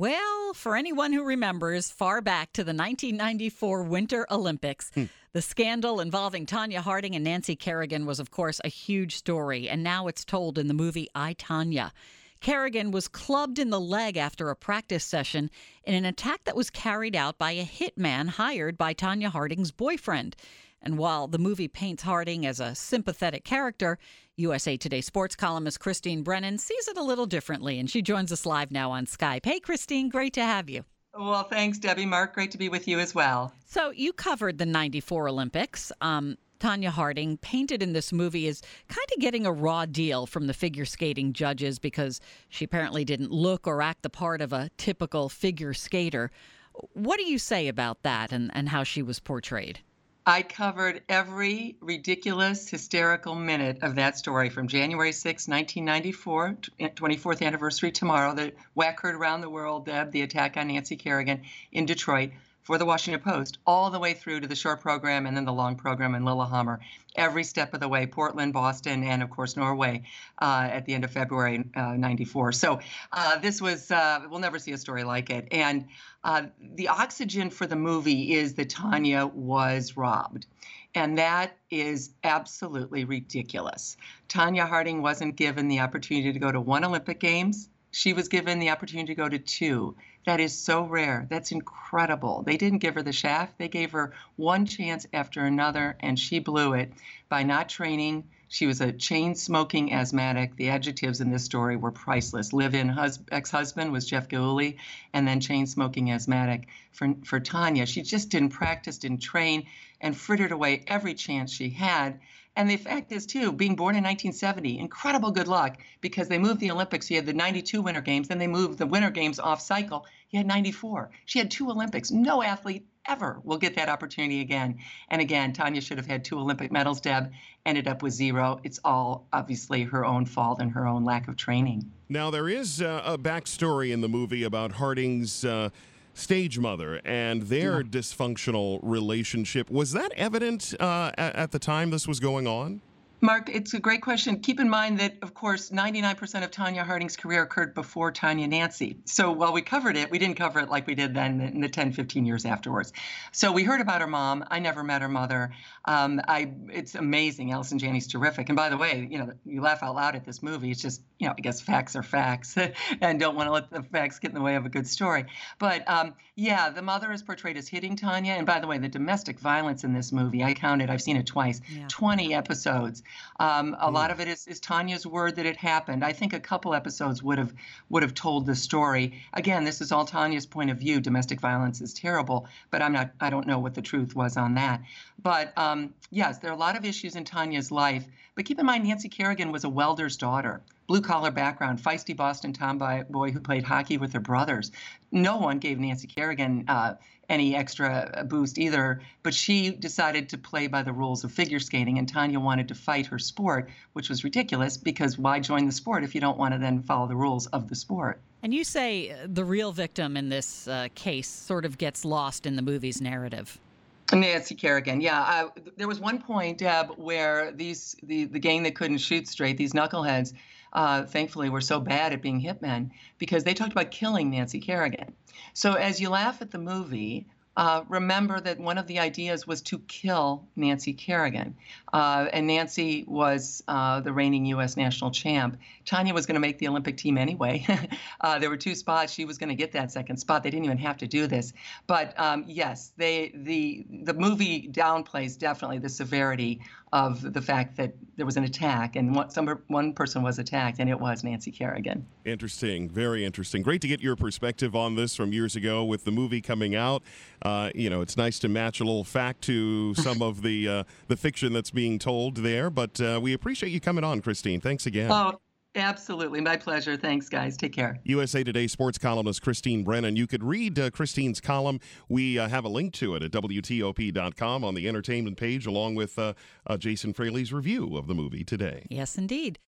Well, for anyone who remembers far back to the 1994 Winter Olympics, the scandal involving Tonya Harding and Nancy Kerrigan was, of course, a huge story, and now it's told in the movie I, Tonya. Kerrigan was clubbed in the leg after a practice session in an attack that was carried out by a hitman hired by Tonya Harding's boyfriend. And while the movie paints Harding as a sympathetic character, USA Today sports columnist Christine Brennan sees it a little differently, and she joins us live now on Skype. Hey, Christine, great to have you. Well, thanks, Debbie. Mark, great to be with you as well. So you covered the 94 Olympics. Tonya Harding, painted in this movie, is kind of getting a raw deal from the figure skating judges because she apparently didn't look or act the part of a typical figure skater. What do you say about that and how she was portrayed? I covered every ridiculous, hysterical minute of that story from January 6, 1994, 24th anniversary tomorrow, the whack heard around the world, Deb, the attack on Nancy Kerrigan in Detroit, for the Washington Post, all the way through to the short program and then the long program in Lillehammer, every step of the way, Portland, Boston, and of course, Norway at the end of February 94. So this was, we'll never see a story like it. And the oxygen for the movie is that Tonya was robbed. And that is absolutely ridiculous. Tonya Harding wasn't given the opportunity to go to one Olympic Games. She was given the opportunity to go to two. That is so rare. That's incredible. They didn't give her the shaft. They gave her one chance after another, and she blew it by not training. She was a chain-smoking asthmatic. The adjectives in this story were priceless. Live-in ex-husband was Jeff Gillooly, and then chain-smoking asthmatic for Tonya. She just didn't practice, didn't train, and frittered away every chance she had. And the fact is, too, being born in 1970, incredible good luck, because they moved the Olympics. You had the 92 Winter Games, then they moved the Winter Games off cycle. You had 94. She had two Olympics. No athlete ever will get that opportunity again. And again, Tonya should have had two Olympic medals, Deb, ended up with zero. It's all obviously her own fault and her own lack of training. Now, there is a backstory in the movie about Harding's stage mother and their dysfunctional relationship. Was that evident at the time this was going on? Mark, it's a great question. Keep in mind that, of course, 99% of Tonya Harding's career occurred before Tonya Nancy. So while we covered it, we didn't cover it like we did then in the 10, 15 years afterwards. So we heard about her mom. I never met her mother. It's amazing. Allison Janney's terrific. And by the way, you laugh out loud at this movie. It's just, I guess facts are facts and don't want to let the facts get in the way of a good story. But yeah, the mother is portrayed as hitting Tonya. And by the way, the domestic violence in this movie, I counted, I've seen it twice, 20 episodes. A lot of it is Tonya's word that it happened. I think a couple episodes would have told the story. Again, this is all Tonya's point of view. Domestic violence is terrible, but I don't know what the truth was on that. But yes, there are a lot of issues in Tonya's life. But keep in mind, Nancy Kerrigan was a welder's daughter, blue-collar background, feisty Boston tomboy who played hockey with her brothers. No one gave Nancy Kerrigan any extra boost either, but she decided to play by the rules of figure skating, and Tonya wanted to fight her sport, which was ridiculous because why join the sport if you don't want to then follow the rules of the sport? And you say the real victim in this case sort of gets lost in the movie's narrative. Nancy Kerrigan, yeah. There was one point, Deb, where the gang that couldn't shoot straight, these knuckleheads, thankfully were so bad at being hitmen because they talked about killing Nancy Kerrigan. So as you laugh at the movie, remember that one of the ideas was to kill Nancy Kerrigan. And Nancy was the reigning U.S. national champ. Tonya was going to make the Olympic team anyway. There were two spots. She was going to get that second spot. They didn't even have to do this. But yes, the movie downplays definitely the severity of the fact that there was an attack and one person was attacked, and it was Nancy Kerrigan. Interesting. Very interesting. Great to get your perspective on this from years ago with the movie coming out. It's nice to match a little fact to some of the fiction that's being told there, but we appreciate you coming on, Christine. Thanks again. Oh, absolutely. My pleasure. Thanks, guys. Take care. USA Today sports columnist Christine Brennan. You could read Christine's column. We have a link to it at WTOP.com on the entertainment page, along with Jason Fraley's review of the movie today. Yes, indeed.